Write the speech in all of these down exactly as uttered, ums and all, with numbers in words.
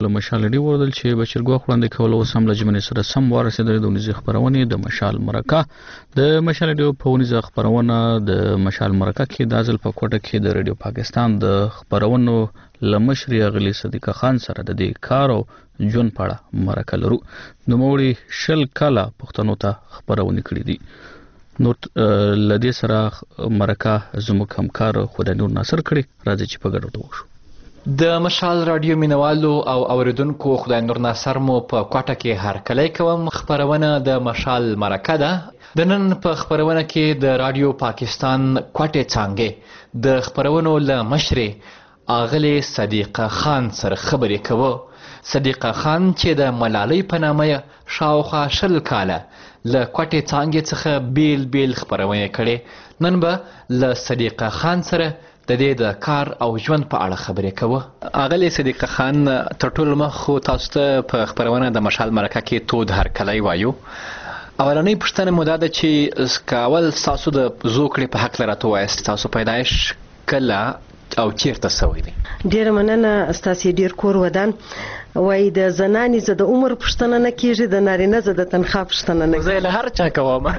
له مشال ډي وردل چې بشرګو وړاندې کول او سم لجمنې سره سم ورسېدل د ونیز خبرونه د مشال مرکه د مشال ډي په ونیز خبرونه د مشال مرکه کې د ازل په کوټه کې د رادیو پاکستان د خبرونو لمشري غلي صدیق خان سره د دې کار او جون پاړه مرکه لرو نو موړي شل کاله پښتنو ته خبرونه کړې دي نو لدې سره مرکه زموږ همکار خدای نور ناصر کړي راځي چې په ګډه وشو د مشال رادیو مینوالو او اوریدونکو خدای نور ناصر مو په کوټه کې هر کله کوم خبرونه د مشال مرکه ده د نن په خبرونه کې د رادیو پاکستان کوټه څنګه د خبرونو له مشر اغلی صدیق خان سره خبرې کوي صدیق خان چې د ملالۍ په نامه شاوخوا شل کاله له کوټه څنګه څخه بیل بیل خبرونه کړي نن به له صدیق خان سره د دې د کار او ژوند په اړه خبرې کوه اغلی صدیق خان تر ټولو مخ تاسو ته په خبرونه د مشال مرکه کې تود هر کلی وایو اولنۍ پوښتنه مو دا ده چې کاول تاسو د زوکړې په حق لرته وایست تاسو پیدایش کله او چیرته سوی دی ډیر مننه استاسي ډیر کور ودان وای د زنانې زه د عمر پوښتنه نه کیږي د نارینه زه د تنخوا پوښتنه نه زه له هر چا کوم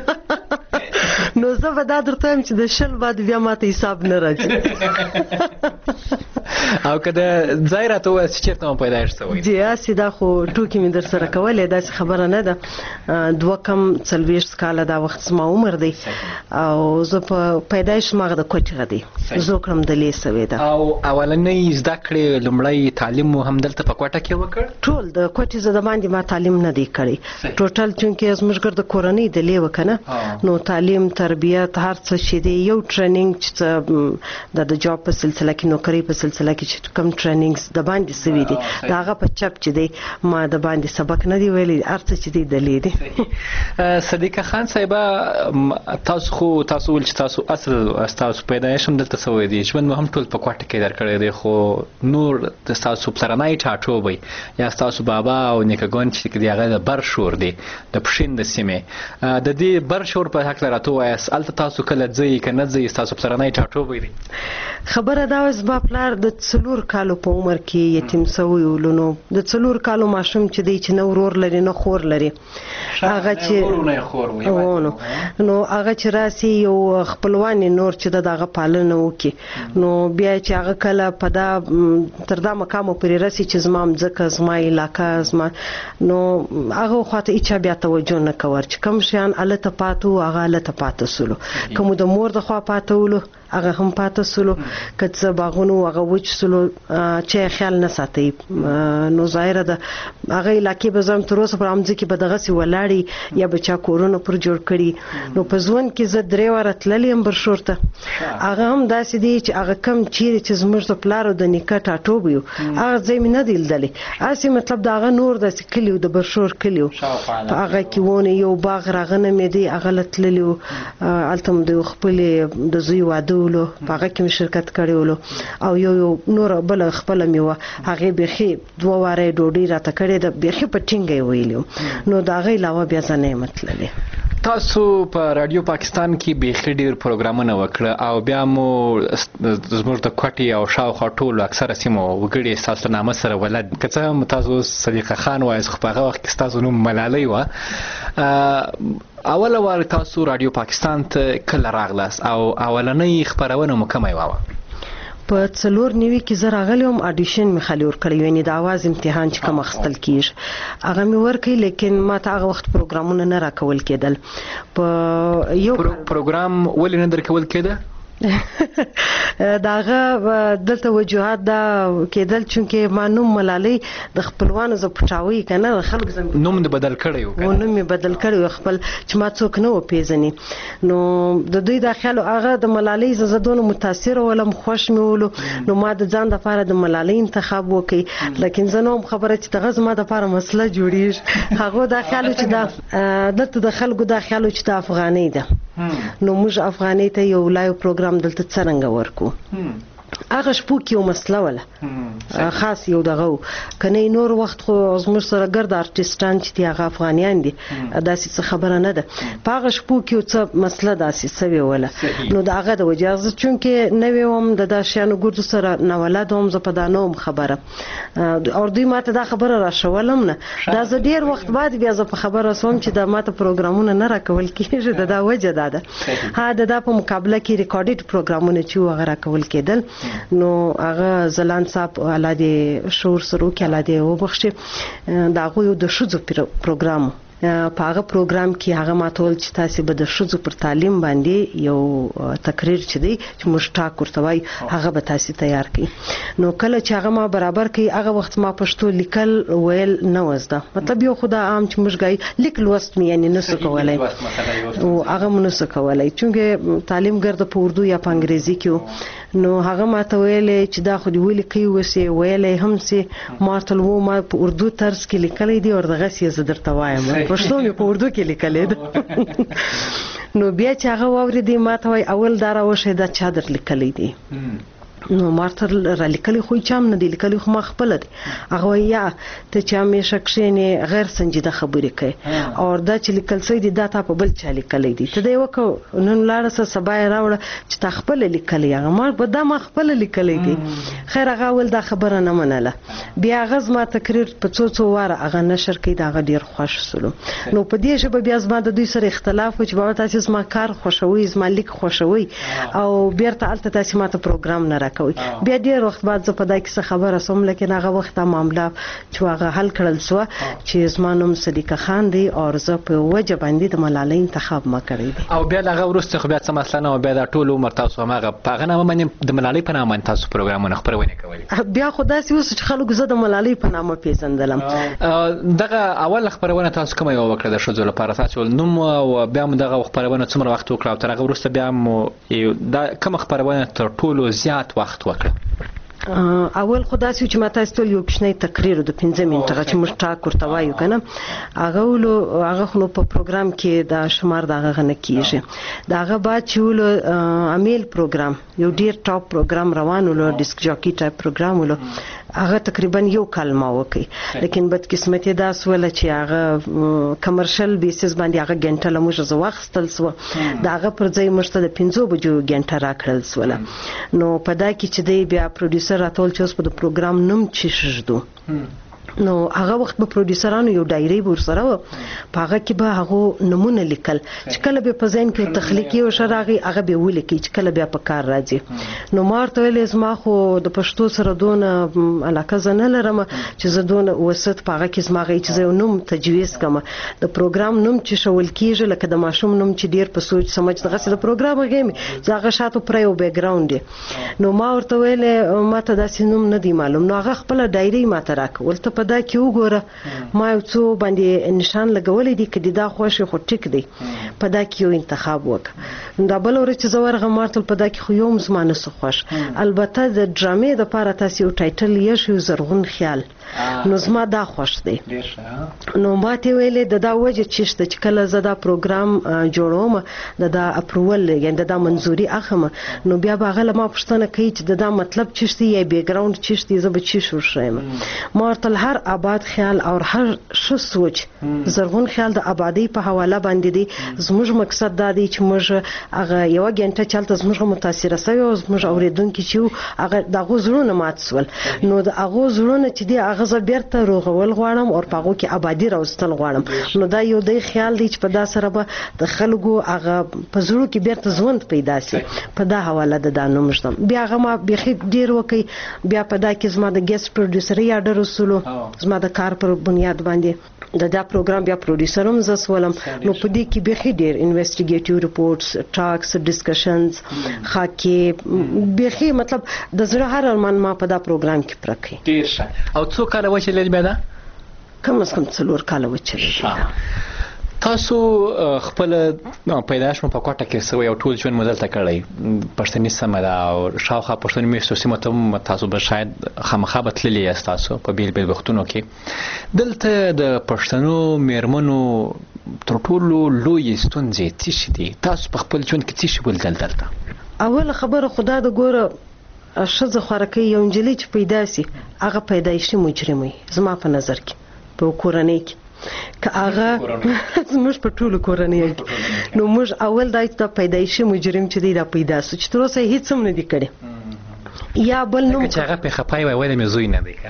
نو زه به دا درته وایم چې د شل بعد بیا ماته حساب نه راځي او که د ځای راته ووایاست چې چېرته مو پیدایښت شوی جی هسې دا خو ټوکې مې در سره کولې داسې خبره نه ده دوه کم څلوېښت کاله دا وخت زما عمر دی او زه په پیدایښت مغه د کوټې دی زه کړم د لې سوې ده او اولنۍ زده کړې لومړی تعلیم مو هم دلته په کوټه کې وکړ ټول د کوټې زه د باندې ما تعلیم نه دی کړی ټوټل چونکې زموږ ګرد کورنۍ د لې وکنه نو تعلیم تربیت هر څه چې دی یو ټریننګ چې د د جاب په سلسله کې نوکری په سلسله کې چې کوم ټریننګز د باندې سوي دي دا هغه په چپ چې دی ما د باندې سبق نه دی ویلي هر څه چې دی د لې دی صدیق خان صاحبه تاسو خو تاسو ول چې تاسو اصل تاسو پیدایش هم دلته سوی دی ژوند مو هم ټول په کوټه کې درکړی دی خو نور د تاسو پلرنۍ ټاټوبی یا تاسو بابا او نیکګون چې دی هغه د برشور دی د پښین د سیمې د دې برشور په حق لرته وایاست الته تاسو کله ځئ که نه ځئ تاسو پلرنۍ ټاټوبی دی خبره دا اوس با پلار د څلور کالو په عمر کې یتیم سوی ولونو د څلور کالو ماشوم چې دی چې نه ورور لري نه خور لري هغه چې نو نو هغه چې راسي یو خپلوان نور چې دغه پالنه وکي نو بیا چې هغه کله په دا تر دا مقام پورې راسي چې زما ځکه زما علاقه زما نو هغه خواته هیڅ بیا توجه نه کوي چې کوم شیان الته پاتو هغه الته پاتو سلو کوم د مور د خوا پاتولو هغه هم پاتو سلو کڅ باغونو هغه وچ سلو چې خیال نه ساتي نو ظاهر ده هغه علاقې به زم تر اوسه پر امځ کې به دغه سی ولاړی یا بچا کورونه پر جوړ کړي نو په ځوان کې زه درې واره تللم برشورته هغه هم داسې دی چې هغه کم چیرې چې زموږ د پلارو د نیکه ټاټوب یو هغه ځای مې نه دی لیدلی هسې مطلب د هغه نور داسې کلي د برشور کلي په هغه کې ونه یو باغ راغنه مې دی هغه له تللي هلته م د خپلې د زوی واده ولو په هغه کې مې شرکت کړی ولو او یو یو نور بله خپله مې وه هغې بیخي دوه واره یې ډوډۍ راته کړې ده بیخي په ټینګه یې ویلي نو د هغې علاوه بیا زه نه یم تللې تاسو په رادیو پاکستان کې بیخي ډېر پروګرامونه وکړه او بیا مو زموږ د کوټې او شاوخوا ټولو اکثره سیمو وګړي ستاسو له نامه سره ولد که څه هم تاسو صدیق خان وایاست خو په هغه وخت کې ستاسو نوم ملالۍ وه اوله وار تاسو رادیو پاکستان ته کله راغلاست او اولنۍ خپرونه مو کومه وه په څلور نوي کې زه راغلی وم اډیشن مې خالي ورکړی یعنې د اواز امتحان چې کوم اخیستل کېږي هغه مې ورکړی لیکن ما ته هغه وخت پروګرامونه نه راکول کېدل په یو پروګرام ولې نه درکول کېده داغه دلته وجوهات دا کېدل چونکې ما نوم ملالۍ د خپلوانو زه پټاوی که نه خلک نوم دې بدل کړی و نوم مې بدل کړی و خپل چې ما څوک نه وپېژني نو د دوی دا خیال هغه د ملالۍ زه زه دونه متاثره ولم خوښ مې ولو نو ما د ځان دپاره د ملالۍ انتخاب وکړي لیکن زه نه وم خبره چې دغه زما دپاره مسله جوړېږي هغو دا خیال و چې دا دلته د خلکو دا خیال و چې دا افغانۍ ده نو موږ افغانۍ ته یو لایو پروګرام دلته څرنګه ورکو هغه شپو کې یو مسله وله خاص یو دغه کنه نور وخت خو زموږ سره ګرد ارتستان چې دی هغه افغانیان دي داسې څه خبره نه ده په هغه شپو کې یو څه مسله داسې سوي وله نو د هغه د وجه زه چونکې نوې وم د دا شیانو ګردو سره ناولد وم زه په دا نه وم خبره او دوی ماته دا خبره راشولم نه دا زه ډېر وخت بعد بیا زه په خبره سوم چې دا ماته پروګرامونه نه راکول کېږي د دا وجه دا ده ها د دا په مقابله کې ریکارډډ پروګرامونه چې هغه راکول کېدل نو هغه زلان صاحب الله دې شور سره وکړي الله دې وبخښي دا هغوی د ښځو پروګرام په هغه پروګرام کې هغه ماته ویل چې تاسې به د ښځو پر تعلیم باندې یو تقریر چې دی چې موږ ټاک ورته وایي هغه به تاسې تیار کړي نو کله چې هغه ما برابر کړي هغه وخت ما پښتو لیکل ویل نه و زده مطلب یو خو دا عام چې موږ ګایي لیک لوست مې یعنې نه سو کولی او هغه مې نه سو کولی چونکې تعلیم ګرده په اردو یا په انګریزي کې نو هغه ماته ویلې چې دا خو دې ولیکي اوسې ویلی هم سې ما ورته وویل ما په اردو طرز کې لیکلی دی او دغسې زه درته وایم پښتو مې په اردو کې لیکلی ده نو بیا چې هغه واورېدې ما ته وایي اول دا راوښی دا چا در لیکلی دی نو ما ورته را لیکلی خو یې چا هم نه دی لیکلی خو ما خپله دی هغه وایي یا ته چې همیشه کښېنې غیر سنجیده خبرې کوې او دا چې لیکل سوی دی دا تا په بل چا لیکلی دی ته دا یې وکړه نن لاړه سه سبا یې راوړه چې تا خپله لیکلی هغه ما به دا ما خپله لیکلی دی خیر هغه اول دا خبره نه منله بیا هغه زما تقریر په څو څو واره هغه نشر کوي د هغه ډېر خوښ سولو نو په دې ژبه بیا زما د دوی سره اختلاف و چې بابا تاسې زما کار خوښوئ زما لیک خوښوئ او بیرته هلته تاسې ما ته پروګرام نه راکوئ بیا ډېر وخت بعد زه په دا کیسه خبره سوم لیکن هغه وخت دا معامله چې هغه حل کړل سوه چې زما نوم صدیقه خان دی او زه په وجه باندې د ملالۍ انتخاب ما کړی دی او بیا د هغه وروسته خو بیا څه مسله نه وه بیا دا ټول عمر تاسو هماغه په هغه نامه باندې د ملالۍ په نامه باندې تاسو پروګرامونه خپرونې کولې بیا خو داسې اوس چې خلکو زه د ملالۍ په نامه پېژندلم دغه اول خپرونه تاسو کومه یوه وکړه د ښځو لپاره تاسو نوم او بیا مو دغه خپرونه څومره وخت وکړه او تر هغه وروسته بیا مو دا کومه خپرونه تر ټولو زیات وخت وکړه اول خو داسې چې ما تاسو ته یو کوچنی تقریر د پنځه منټه چې موږ ټاک ورته وایو که نه هغه ولو هغه خو نو په پروګرام کې دا شمار د هغه نه کېږي د هغه بعد چې ولو امیل پروګرام یو ډېر ټاپ پروګرام روان ولو ډسک جاکي ټایپ پروګرام ولو هغه تقریبا یو کال ما وکړي لیکن بدقسمتي دا سوله چې هغه کمرشل بیسس باندې هغه ګنټه له موږ زه واخیستل سوه د هغه پر ځای موږ ته د پنځو بجو ګنټه راکړل سوله نو په دا کې چې دی بیا پروډیوسر راته ویل چې اوس په د پروګرام نوم چې شږدو نو هغه وخت به پروډیوسرانو یو ډایري به ورسره وه په هغه کې به هغو نومونه لیکل چې کله به په ذهن کې تخلیقي او شراغي هغه به ولیکي چې کله بیا په کار راځي نو ما ورته ویلې زما خو د پښتو سره دونه علاقه زه نه لرم چې زه دونه وسط په هغه کې زما هغه چې زه یو نوم تجویز کړم د پروګرام نوم چې شول کېږي لکه د ماشوم نوم چې ډېر په سوچ سمج دغسې د پروګرام هغې مې زه هغه شاته پوره یو بیکګراونډ دی نو ما ورته ویلې ما ته داسې نوم نه دی معلوم نو هغه خپله ډایري ما ته راکړه ولته په دا کې وګوره ما یو څو باندې نشان لګولی دی که د دا خوښ خو ټیک دی په دا کې یو انتخاب وکړه دا بله ورځ چې زه ورغلم ما ورته په دا کې خو یو هم زما نه څه خوښ البته د ډرامې دپاره تاسې یو ټایټل ایښی یو زرغون خیال نو زما دا خوښ دی نو ما ته ویلې د دا وجه چې شته چې کله زه دا پروګرام جوړوم د دا اپروول یعنې د دا منظوري اخلم نو بیا به هغه له ما پوښتنه کوي چې د دا مطلب چې شته یا بیکګراونډ چې شته زه به چې شو ښیم ما ورته هر آباد خیال او هر ښه سوچ زرغون خیال د آبادۍ په حواله باندې دی زموږ مقصد دا دی چې موږ هغه یوه ګنټه چې هلته زموږ متاثره سوي او زموږ اورېدونکي چې وو هغه د هغو زړونه مات سول نو د هغو زړونه چې دی هغه زه بیرته روغول غواړم او په هغو کې آبادي راوستل غواړم نو دا یو دی خیال دی چې په دا سره به د خلکو هغه په زړو کې بیرته ژوند پیدا سي په دا حواله د دا نوم ږدم بیا هغه ما بیخي ډېر وکړي بیا په دا کې زما د ګیسټ پروډیوسري آډر وسولو زما د کار پر بنیاد باندې د دا پروګرام بیا پروډیوسر هم زه سولم نو په دې کې بیخي ډېر انویسټیګیټیو ریپورټس ټاکس ډسکشنز خاکې بیخي مطلب د زړه هر ارمان ما په دا پروګرام کې پوره کړي ډېر ښه او څو کاله وچلېد بیا دا کم از کم څلور کاله وچلېد تاسو خپل پیدایش مو په کوټه کې سوی او ټول ژوند مو دلته کړی پښتني سیمه ده او شاوخوا پښتني میشتو سیمو ته هم تاسو به شاید خامخا به تللي یاست تاسو په بیل بیل وختونو کې دلته د پښتنو میرمنو تر ټولو لویې ستونزې څه شي دي تاسو په خپل ژوند کې څه شي ولیدل دلته اوله خبره خدا د ګوره ښځه خوارکۍ یو نجلۍ چې پیدا سي هغه پیدایشي مجرم وي زما په نظر کې په کورنۍ کې که هغه زموږ په ټولو کورنۍ کې نو موږ اول دا پیدایشي مجرم چې دی دا پیدا سو چې تر اوسه هیڅ هم نه دي کړی یا بل نوم چې هغه په خپای وای وای مې زوی نه دی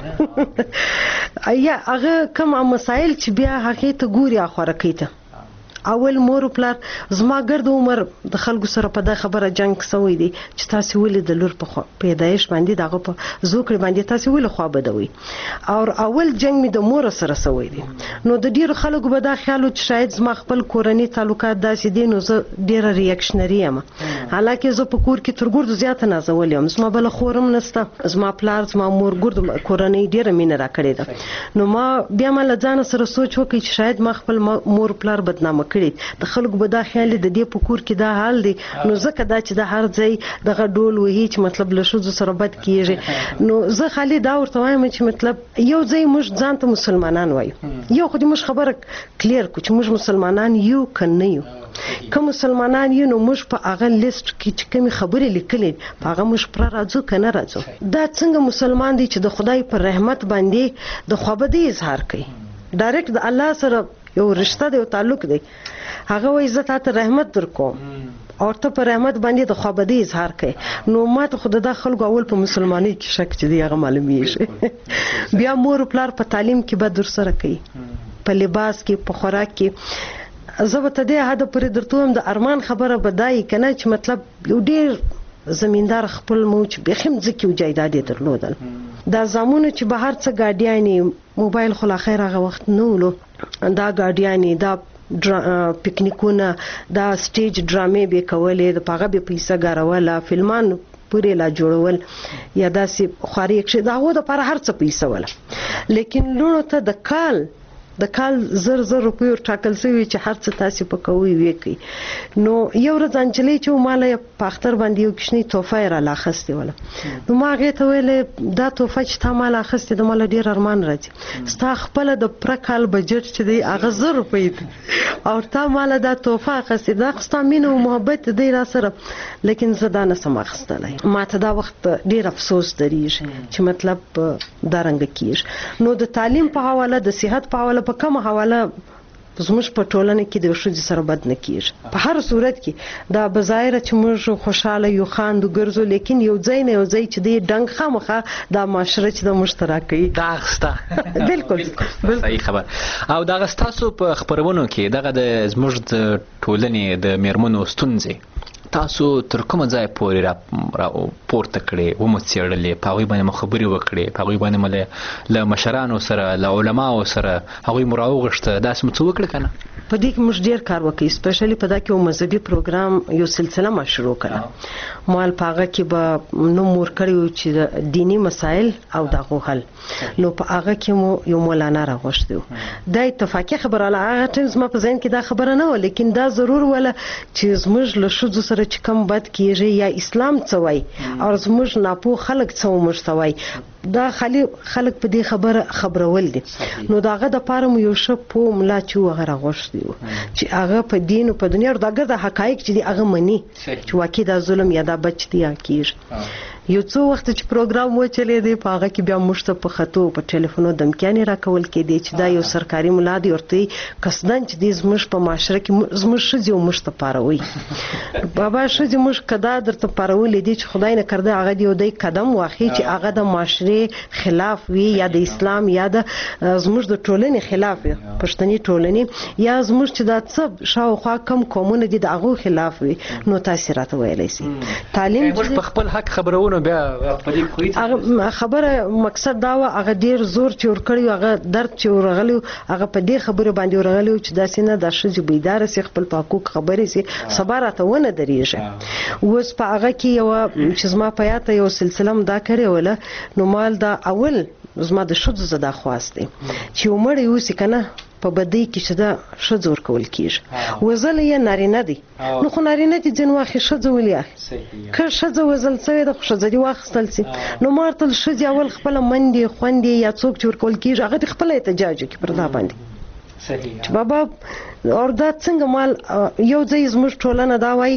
کنه یا هغه کوم مسائل چې بیا هغه ته ګوري خوارکۍ ته اول مور پلار زما ګرد عمر د خلکو سره په دا خبره جنگ سوی دی چې تاسو ولې د لور په پیدایش باندې دغه په زوکړې باندې تاسو ولې خوا بدوي او اول جنگ می د مور سره سوی دی نو د ډیرو خلکو به دا خیال چې شاید زما خپل کورنۍ تعلقات داسې دي نو زه ډیره ریاکشنری یم حالکه زه په کور کې تر ګردو زیات نازول یم زما بل خورم نسته زما پلار زما مور ګرد کورنۍ ډیره مینه را کړې ده نو ما بیا ما لځان سره سوچ وکړ چې شاید ما خپل مور پلار بدنامه کړی د خلکو به دا خیال د دې په کور کې دا حال دی نو ځکه دا چې د هر ځای دغه ډول وهي چې مطلب له ښځو سره بد کیږي نو زه خالي دا ورته وایم چې مطلب یو ځای موږ ځان ته مسلمانان وایو یو خو دې موږ خبره کلیر کو چې موږ مسلمانان یو کنه یو که مسلمانان یو نو موږ په هغه لیست کې چې کومې خبرې لیکلې په هغه موږ پر راځو کنه راځو دا څنګه مسلمان دی چې د خدای پر رحمت باندې د خوابدي اظهار کوي ډایرکټ د الله سره یو رشتہ دی او تعلق دی هغه وایي زه تاسو رحمت درکوم او ته په رحمت باندې د خوابدي اظهار کوي نو ما ته خود د خلکو اول په مسلمانۍ کې شک چې دی هغه معلومیږي بیا مور پلار په تعلیم کې به در سره کوي په لباس کې په خوراک کې زه به ته دې حد پورې درته هم د ارمان خبره بدای کنه چې مطلب یو ډیر زمیندار خپل موچ بخیم ځکه یو جایداد درلودل دا زمونه چې بهر څه ګاډیانی موبایل خو لا خیر هغه وخت نو لو دا ګاډیانی دا پکنیکونه دا سټیج ډرامې به کولې د پاغه به پیسې ګاروله فلمان پورې لا جوړول یا داسې خاري کې دا و د پر هر څه پیسې ولا لیکن لونو ته د کال د کال زر زر روپیو ټاکل شوی چې هر څه تاسو په کوي وکي نو یو ورځ انجلۍ چې مال په اختر باندې یو کښنی توفه را لاخسته ولا نو ما هغه ته ویل دا توفه چې تا مال اخسته د مال ډیر ارمان راځي ستا خپل د پرکال بجټ چې دی هغه زر روپۍ او تا مال دا توفه اخسته دا خسته مینه او محبت دی را سره لیکن زه دا نه سم اخستلای ما ته دا وخت ډیر افسوس دریږي چې مطلب دا رنګ کیږي نو د تعلیم په حواله د صحت په حواله په کومه حواله زموږ په ټولنه کې د ښځې سره بد نه کیږي په هر صورت کې دا بظاهر چې موږ خوشاله یو خاندو ګرځو لیکن یو ځای نه یو ځای چې د ډنګ خامخه دا معاشره چې د مشترکي دا غسته بالکل صحیح خبر او دا غستاسو په خبرونو کې دغه د زموږ د ټولنې د میرمنو ستونزې تاسو تر کومه ځای پورې را پورته کړې و مو څېړلې په هغوی باندې مو خبرې وکړې په هغوی باندې مو له مشرانو سره له علماو سره هغوی مو راوغوښته داسې مو څه وکړه که نه په دې کې موږ ډېر کار وکړو سپیشلی په دا کې یو مذهبي پروګرام یو سلسله ما شروع کړه مال په هغه کې به نوم ورکړی چې د دینی مسایل او دغو حل نو په هغه کې مو یو مولانا راغوښتی دا اتفاقي خبره له هغه ټیم زما په ذهن کې دا خبره نه و لیکن دا ضرور وله چې زموږ له ښځو سره چې کم بد کیږي یا اسلام څه وایي او زموږ ناپوه خلک څه موږ ته وایي دا خالي خلک په دې خبره خبرول دي نو داغه د پاره مو یو شپ په ملا چې وغه راغوښتي چې هغه په دین او په دنیا دغه د حقایق چې دی هغه مني چې واقعي دا ظلم یا دا بچ دی کیږي یو څو وخت چې پروګرام و چلے دی په هغه کې بیا مشته په خطو په ټلیفونو دمکیانې راکول کې دی چې دا یو سرکاري ملا دی ورته قصدن چې د زموږ په معاشره کې زموږ شذ یو مشته پاروي بابا شذ موږ کدا درته پارولې دي چې خدای نه کړده هغه دی یو دی قدم واخی چې هغه د معاشره خلاف وي یا د اسلام یا د زموږ د ټولنې خلاف وي پښتني ټولنې یا زموږ چې د څه شاوخوا کم قومونه دي د هغه خلاف وي نو تاثیرات ویلای شي تعلیم موږ په خپل حق خبرونه بیا په دې کوي خبره مقصد دا و هغه ډیر زور چې ور کړی هغه درد چې ورغلی هغه په دې خبره باندې ورغلی چې داسې نه د شذ بیدار سي خپل په حقوق خبرې سي صبر ته ونه دریږي اوس په هغه کې یو چې زما په یاته یو سلسله دا کړې ولا نو مال دا اول زما د شذ زده خواسته چې عمر یو سي کنه په بدی کې چې دا شذ ور کول کیږي وزل یې نارینه دي نو خو نارینه دي جن واخې شذ ولیا که شذ وزل څه د شذ دی واخستل سي نو مارتل شذ اول خپل مندي خوندي یا څوک چې ور کول کیږي هغه خپل احتجاج کوي پر دا باندې صحیح بابا اور دا څنګه مال یو ځای زموږ ټولنه دا وای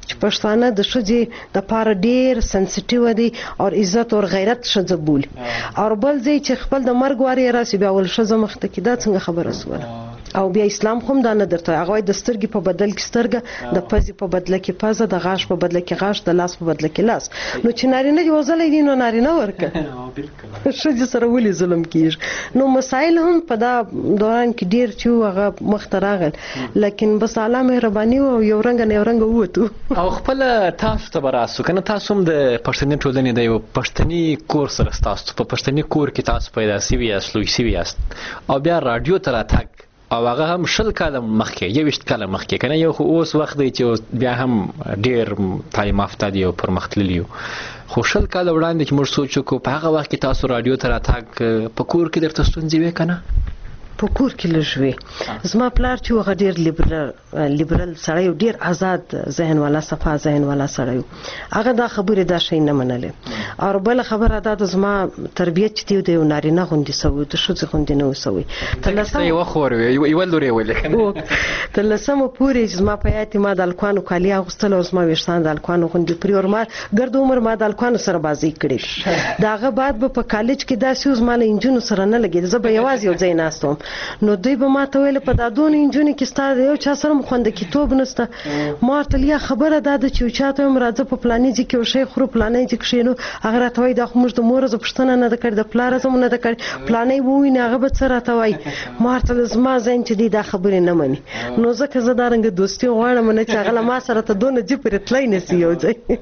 چې پښتانه د ښځې د پاره ډیر سنسټیو دي او عزت او غیرت ښځه بولي او بل ځای چې خپل د مرګ واری راسي بیا ول ښځه مخته کې دا څنګه خبره سوله او بیا اسلام هم دا نه درته هغه د سترګې په بدل کې سترګه د پزې په بدل کې پزه د غاښ په بدل کې غاښ د لاس په بدل کې لاس نو چې نارینه دی وزلې دي نو نارینه ورکه ښځې سره ولې ظلم کیږي نو مسائل هم په دا دوران کې ډیر چې هغه مخته راغل لیکن بس الله مهرباني او یو رنګ نه یو رنګ ووتو او خپل تاسو ته براسو کنه تاسو هم د پښتني ټولنې د یو پښتني کور سره تاسو په پښتني کور کې تاسو پیدا سوي یاست لوی سوي یاست او بیا رادیو ته راتګ او هغه هم شل کاله مخکې یویشت کاله مخکې کنه یو خو اوس وخت دی چې بیا هم ډیر تعلیم یافته دي او پرمختللي خو شل کاله وړاندې چې موږ سوچ وکړو په هغه وخت کې تاسو رادیو ته راتګ په کور کې درته ستونزې وې کنه په کور کې لږ زما پلار چې هغه ډیر لیبرل لیبرل سړی ډیر آزاد ذهن والا صفا ذهن والا سړی هغه دا خبره دا شي نه منلې او بل خبره دا د زما تربیت چې دی نارینه غوندي سوي د ښځې غوندي نه وسوي تلسم یو خور یو لوري ولې تلسم پورې زما په یاتي ما د الکوانو کالیا غوستل او زما وشتان د الکوانو غوندي پریور ما ګرد عمر ما د الکوانو سره بازی کړې داغه بعد په کالج کې دا سوز مال انجینر سره نه لګید زه به یوازې یو ځای ناستم نو دوی به ما ته ویل په دادون انجونی کې ستاره یو چا سره مخوند کتاب نسته ما ته لیا خبره ده چې چاته مراد په پلاني ځکه کې شیخ خرو پلاني ځکه شینو هغه راته وای د موږ د مور ز پښتنه نه د کړ د پلار زمونه نه د کړ پلاني وای نه هغه به سره راته وای ما ته زما زین چې دی دا خبره نه مني نو ځکه زه دارنګ دوستي غواړم نه چې هغه ما سره ته دونه جې پر تلای نسی یو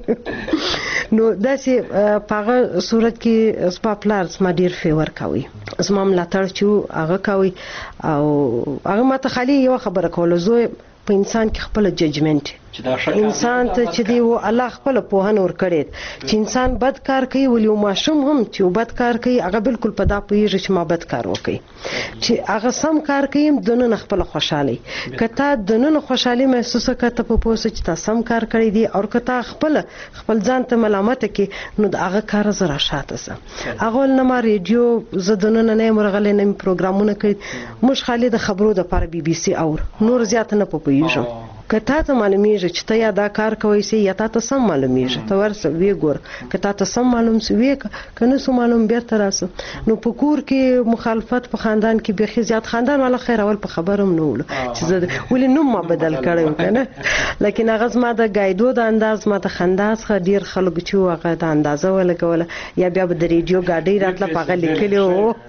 ځای نو داسې پاغه صورت کې سپا پلار سم ډیر فیور کوي زما ملاتړ چې هغه کوي او هغه ماته خالي یو خبره کوله زه په انسان کې خپل ججمنت انسان ته چې دی و الله خپل په هن ور کړی چې انسان بد کار کوي ولې او ماشوم هم چې بد کار کوي هغه بالکل په دا پیږي چې ما بد کار وکړي چې هغه سم کار کوي دنه خپل خوشحالي کته دنه خوشحالي محسوسه کته په پوسه چې تاسو سم کار کړی دی او کته خپل خپل ځان ته ملامت کې نو هغه کار زرا شاته سم هغه نه ما ریډیو زدنه نه مرغلې نه پروګرامونه کوي مش خالي د خبرو د پر بي بي سي او نور زیات نه پوهیږم کته ته معلومیږي چې ته یا دا کار کوي سي یا ته سم معلومیږي ته ورسې وی ګور کته ته سم معلوم سي وی کنه سم معلوم بیرته راسه نو په کور کې مخالفت په خاندان کې به زیات خاندان ولا خیر اول په خبرم نه ول چې زه ولې نوم ما بدل کړم کنه لیکن هغه زما د ګایدو د انداز ما ته خنداس خ ډیر خلک چې هغه د اندازه ولګول یا بیا به د ریډیو گاډي راتله پاغه لیکلو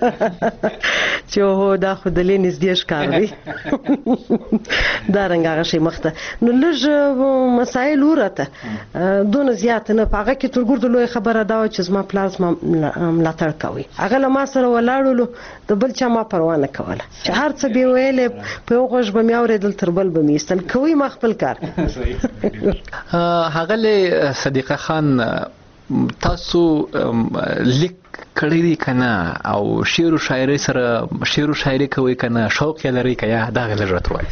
چې هو دا خودلې نږدې ښکار دی دا رنګ هغه شي مخته نو لږ مسائل ورته دون زیات نه پاغه کې تر ګرد لوی خبره دا چې زما پلازما ملاتړ کوي هغه لما سره ولاړو د بل چا ما پروا نه کوله چې هر څه به ویلې په غوږ به مې اورېدل تر بل به مې استل کوي ما خپل کار هغه له صدیقه خان تاسو لیک کړی دی کنه او شعر او شاعري سره شعر او شاعري کوي کنه شوق یې لري کیا دا غل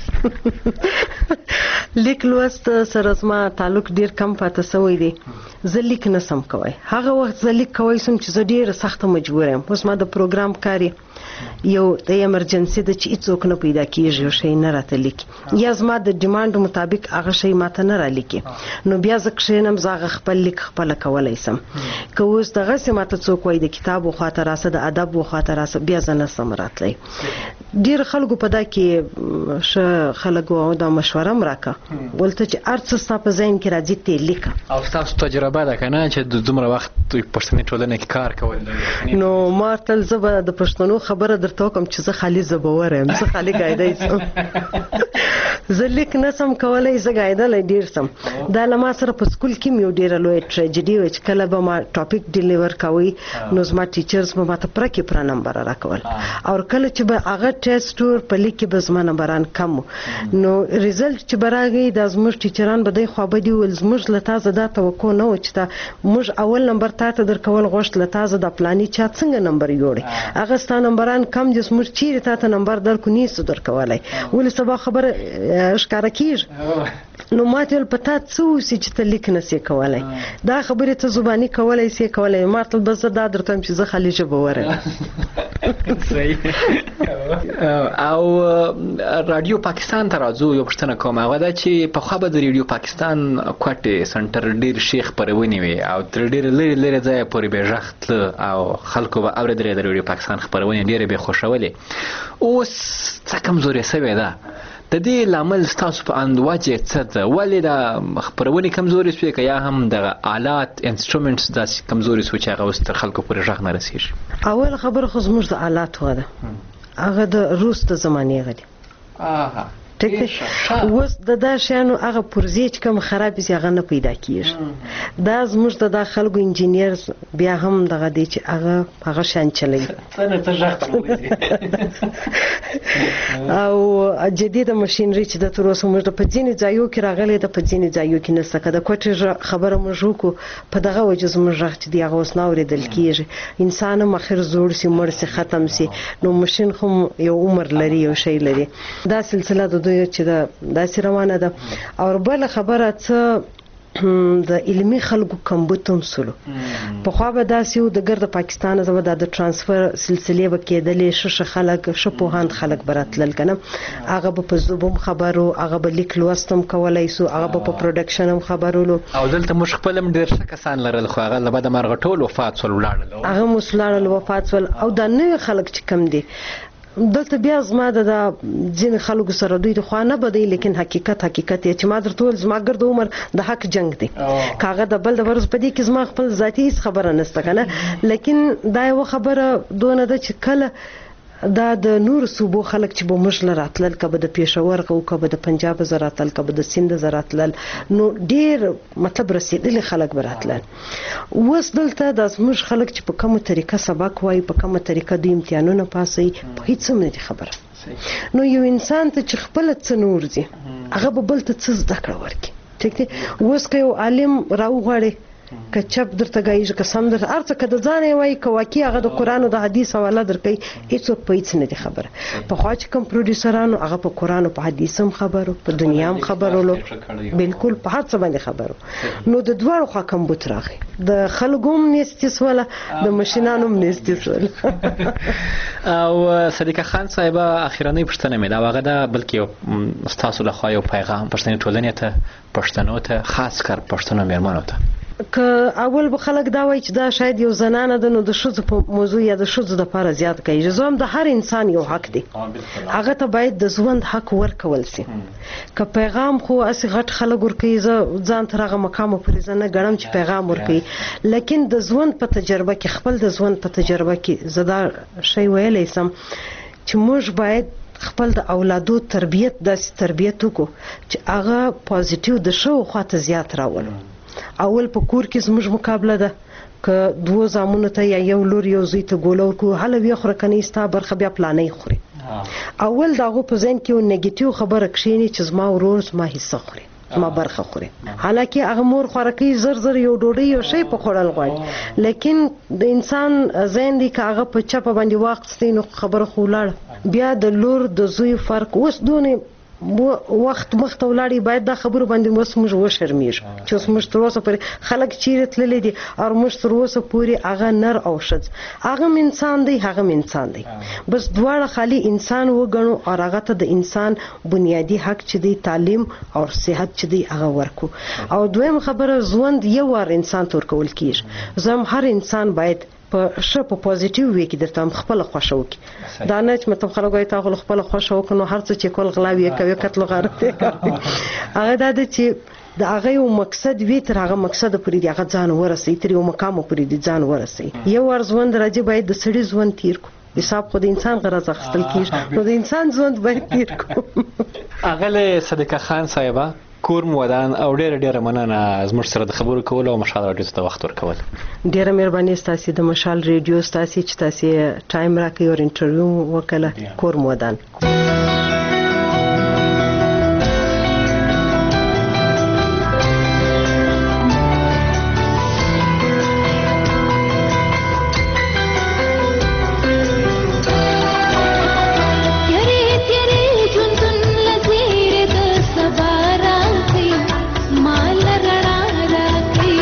راټوي لیک لوست سره زما تعلق ډیر کم پاتې سوی دی زه لیک نه سم کوي هغه وخت زه لیک کوي سم چې زه ډیر سخت مجبور یم اوس ما د پروګرام کاری یو د ایمرجنسي د چې څوک نه پیدا کیږي او شي نه راته لیکي یا زما د ډیماند مطابق هغه شی ماته نه را لیکي نو بیا زه کښینم زغه خپل لیک خپل کولای سم که اوس دغه سماته څوک وای د کتاب او خاطر اسه د ادب او خاطر اسه بیا زنه سم راتلی ډیر خلکو په دا کې ش خلکو د مشوره مراکه ولته چې ارڅ ستا په ذهن کې راځي ته لیکه او تاسو تجربه ده کنه چې د دومره وخت پښتني ټولنه کې کار کول نو ما تل زبر د پښتنو خبره درته کوم چې زه خالي زبور یم زه خالي قاعده سم زه لیک نسم کولای زه قاعده ډیر سم دا لما سره په سکول کې میو ډیر لوی ټریجډي و چې کله به ما ټاپک ډیلیور کوي نو زما ټیچرز به ماته پرکې پر نمبر راکول او کله چې به هغه ټیسټ ور په لیک به زما نمبران کم نو ریزلټ چې براغی د زموږ ټیچران به د خو به دی ول زموږ له تاسو دا توقع نه و چې تا موږ اول نمبر تاسو درکول غوښت له تاسو د پلاني چا څنګه نمبر یوړي هغه ستاسو نمبران کم جس موږ چیرې تاسو نمبر درکو نیسو درکولای ولې سبا خبره ښکارا کیږي نو ماته پتا څو چې ته لیک نه سي کولای دا خبره ته زبانی کولای سي کولای ماته بس دا درته چې زه خالي جبوره او رادیو پاکستان ته راځو. یو پوښتنه کوم، هغه دا چې پخوا به د ریډیو پاکستان کوټې سنټر ډېر ښې خپرونې وي او تر ډېره لرې لرې ځایه پورې به غږ تله او خلکو به اورېدلې د ریډیو پاکستان خپرونې ډېرې به یې خوښولې. اوس څه کمزورې شوې ده؟ د دې لامل ستاسو په اند وجه څه ده؟ ولې د خپرونې کمزورې شوې، که یا هم د آلات انسټرومنټس داسې کمزورې شوې چې هغه اوس تر خلکو پورې غږ نه رسېږي؟ اول خبره خو زموږ د آلاتو ده، هغه د روس د زمانې هغه دي. ټیک دی. اوس د دا شیانو هغه پرزې چې کوم خراب شي هغه نه پیدا کېږي. دا زموږ د دا خلکو انجینیر بیا هم دغه دی چې هغه هغه شان چلوي او جدیده ماشینري چې د تر اوسه موږ د په ځینې ځایو کې راغلی ده، په ځینې ځایو کې نشته. که د کوټې خبره موږ وکړو په دغه وجه زموږ غږ چې دی هغه اوس نه اورېدل کېږي. انسان هم اخر زوړ سي، مړ سي، ختم سي، نو ماشین خو یو عمر لري، یو شی لري. دا سلسله د دوی چې دا داسې روانه ده. او بله خبره څه د علمي خلکو کمبود هم سلو. پخوا به داسې و د ګرد پاکستان زما د ترانسفر سلسلې به کېدلې، ښه ښه خلک، ښه پوهاند خلک به راتلل که نه. هغه به په ژبو هم خبرو، هغه به لیک لوست هم کولی سو، هغه به په پروډکشن هم خبرولو. او دلته موږ خپل هم ډېر ښه کسان لرل، خو هغه له بده مرغه ټول وفات شول، ولاړل. هغه هم اوس ولاړل، وفات شول. او دا نوي خلک چې کم دي دلته بیا زما د ځینې خلکو سره دوی د خوا نه بدی، لیکن حقیقت حقیقت یې چې ما درته وویل زما ګرد عمر د حق جنگ دی. که هغه د بل د ورځ په دې کې زما خپل ذاتي هېڅ خبره نشته که نه، لیکن دا یوه خبره دونه ده چې کله دا د نور صوبو خلک چې به موږ له راتلل، که به د پېښور او که به د پنجاب زه راتلل، که به د سیند زه راتلل، نو ډېر مطلب رسېدلي خلک به راتلل. اوس دلته دا زموږ خلک چې په کومه طریقه سبق وایي، په کومه طریقه دوی امتحانونه پاسوي، په هېڅ هم نه دي خبره. نو یو انسان ته چې خپله څه نور ځي هغه به بل ته څه زده کړه ورکړي. ټیک دی. اوس که یو عالم راوغواړي، که چپ درته ګایږي، که سم درته هر څه، که د ځان یې وایي، که واقعي هغه د قرآن او د حدیث حواله درکوي، هېڅوک په هېڅ نه دي خبره. پخوا چې کوم پروډیوسرانو هغه په قرآن او په حدیث هم خبرو، په دنیا هم خبرولو، بالکل په هر څه باندې خبرو. نو د دواړو خوا کمبود راغی، د خلکو هم نیستي سوله، د ماشینانو هم نیستي سوله. او صدیقه خان صاحبه، اخرنۍ پوښتنه مې دا هغه ده، بلکې ستاسو لخوا یو پیغام پښتني ټولنې ته، پښتنو ته، خاص کر پښتنو مېرمنو ته. که اول به خلک دا وایي چې دا شاید یو زنانه ده، نو د ښځو په موضوع یا د ښځو دپاره زیات کوي. زه هم د هر انسان یو حق دی، هغه ته باید د ژوند حق ورکول سي. که پیغام خو هسې غټ خلک ورکوي، زه ځان تر هغه مقامه پورې زه نه ګڼم چې پیغام ورکوي، لیکن د ژوند په تجربه کې، خپل د ژوند په تجربه کې زه دا شی ویلی سم چې موږ باید خپل د اولادو تربیت داسې تربیت وکړو چې هغه پازیټیو د ښو خواته زیات راولو. اول په کور کې زموږ مقابله ده، که دوه زامنو ته یا یو لور یو زوی ته ګوله ورکړو، هله ویې خوره، که نه ستا برخه بیا پلانۍ خوري. اول د هغو په ذهن کې یو نیګیټیو خبره کښېني چې زما ورور زما حصه خوري، زما برخه خوري. حالانکه هغه مور خوراکي زر زر یو ډوډۍ یو شی په خوړل غواړي، لیکن د انسان ذهن دی که هغه په چپه باندې واخیستی نو خبره خو ولاړه. بیا د لور د زوی فرق اوس دونه وخت مخته ولاړی، باید دا خبرو باندې اوس موږ وشرمېږو چې اوس موږ تر اوسه پورې خلک چیرې تللی دي او موږ تر اوسه پورې هغه نر او ښځ، هغه هم انسان دی، هغه هم انسان دی، بس دواړه خالي انسان وګڼو او هغه ته د انسان بنیادي حق چې دی تعلیم او صحت چې دی هغه ورکو. او دویم خبره، ژوند یو وار انسان ته ورکول کېږي. زه هم هر انسان باید په ښه په پازیټیو وی کې درته خپله خوښه وکړي. دا نه چې مطلب خلک وایي تا خو خپله خوښه وکړه نو هر څه چې کول غلاوې کوي، قتل غارت یې کوي. هغه دا ده چې د هغه یو مقصد وي، تر هغه مقصده پورې د هغه ځان ورسوي، تر یو مقامه پورې د ځان ورسوي. یو وار ژوند راځي، باید د سړي ژوند تیر کړو، حساب خو د انسان غرض اخیستل کېږي، نو د انسان ژوند باید تیر کړو. اغلې صدیقه خان صاحبه، کور مو ودان او ډېره ډېره مننه زموږ سره د خبرو کولو او مشال راډیو ته وخت ورکول. ډېره مهرباني ستاسې د مشال ریډیو ستاسې چې تاسې ټایم راکړئ او انټرویو وکړه. کور مو ودان.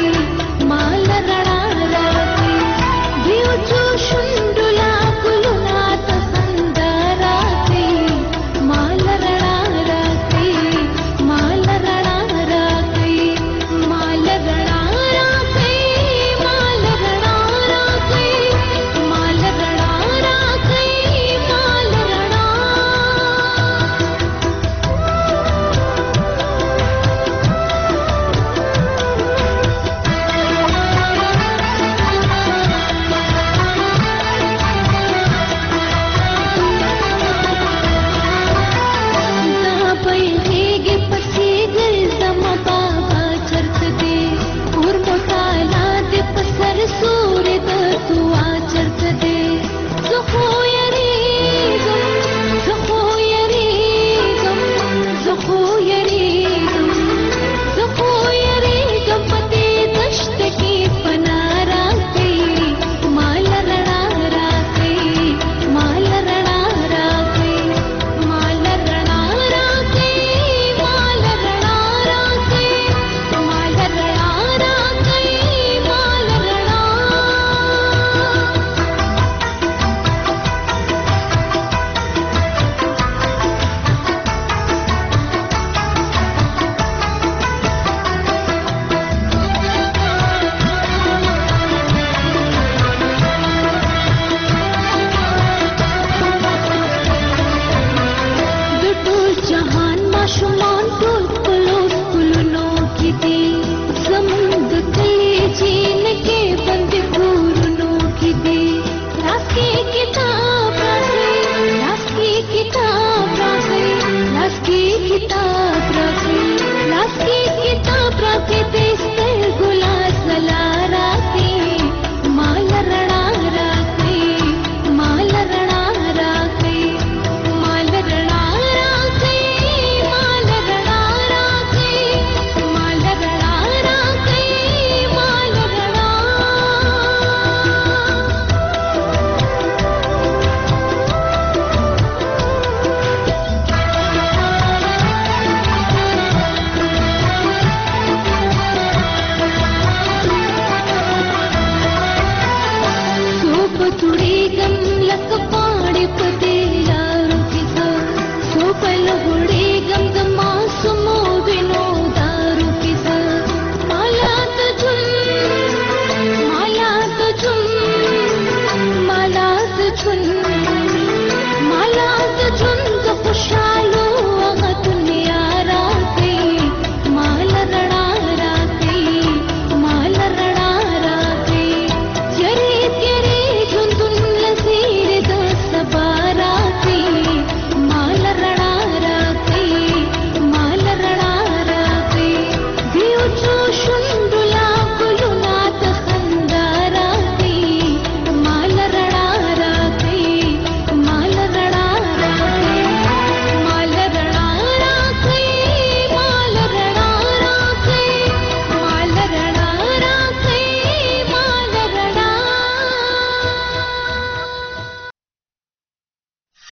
شندلا کلونا ماشومان